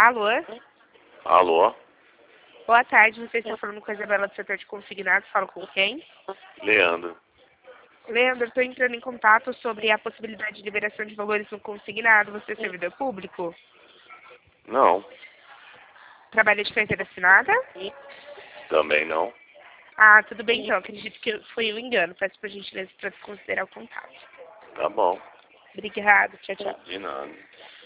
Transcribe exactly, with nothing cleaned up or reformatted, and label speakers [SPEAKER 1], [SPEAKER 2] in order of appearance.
[SPEAKER 1] Alô?
[SPEAKER 2] Alô?
[SPEAKER 1] Boa tarde, você está falando com a Isabela do setor de consignados, falo com quem?
[SPEAKER 2] Leandro.
[SPEAKER 1] Leandro, estou entrando em contato sobre a possibilidade de liberação de valores no consignado. Você é servidor público?
[SPEAKER 2] Não.
[SPEAKER 1] Trabalha de carteira assinada?
[SPEAKER 2] Também não.
[SPEAKER 1] Ah, tudo bem então. Acredito que foi um engano. Peço por gentileza para considerar o contato.
[SPEAKER 2] Tá bom.
[SPEAKER 1] Obrigada. Tchau, tchau.
[SPEAKER 2] De nada.